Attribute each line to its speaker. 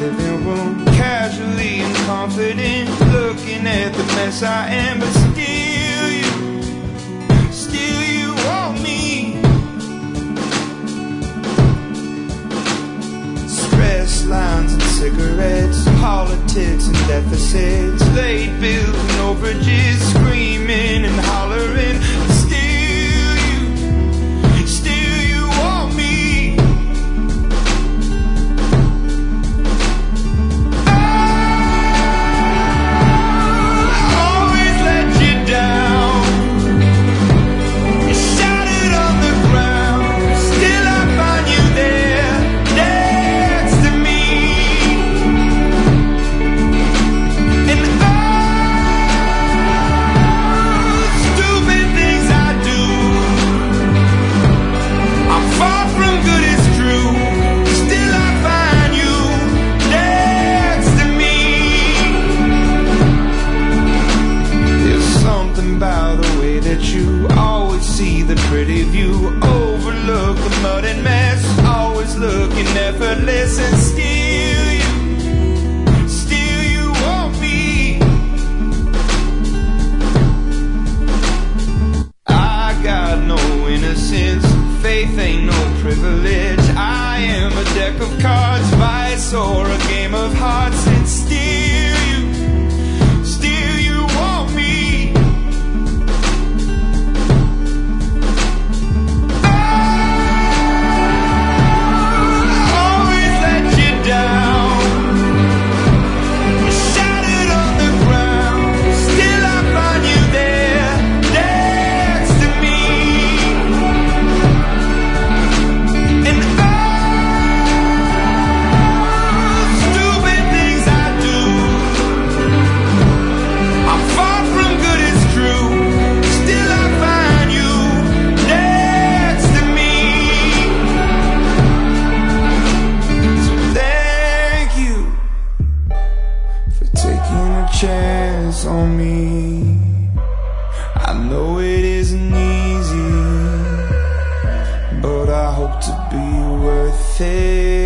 Speaker 1: living room, casually and confident, looking at the mess I am. But still you want me. Stress lines and cigarettes, politics and deficits, late bills and overages, screaming and hollering. Still you want me. Always let you down. You shattered on the ground. Still I find you there, next to me. And stupid things I do. I'm far from good, it's true. Still I find you next to me. There's something about the way that you always see the pretty view, overlook the mud and mess, always looking effortless. And still you want me. I got no innocence, faith ain't no privilege. I am a deck of cards, vice or a game of hearts. And still you want me. Always let you down. You shattered on the ground. Still I find you there, next to me. And stupid things I do. I'm far from good, it's true. Still I find you next to me. So thank you for taking a chance on me. I know it isn't easy, but I hope to be worth it.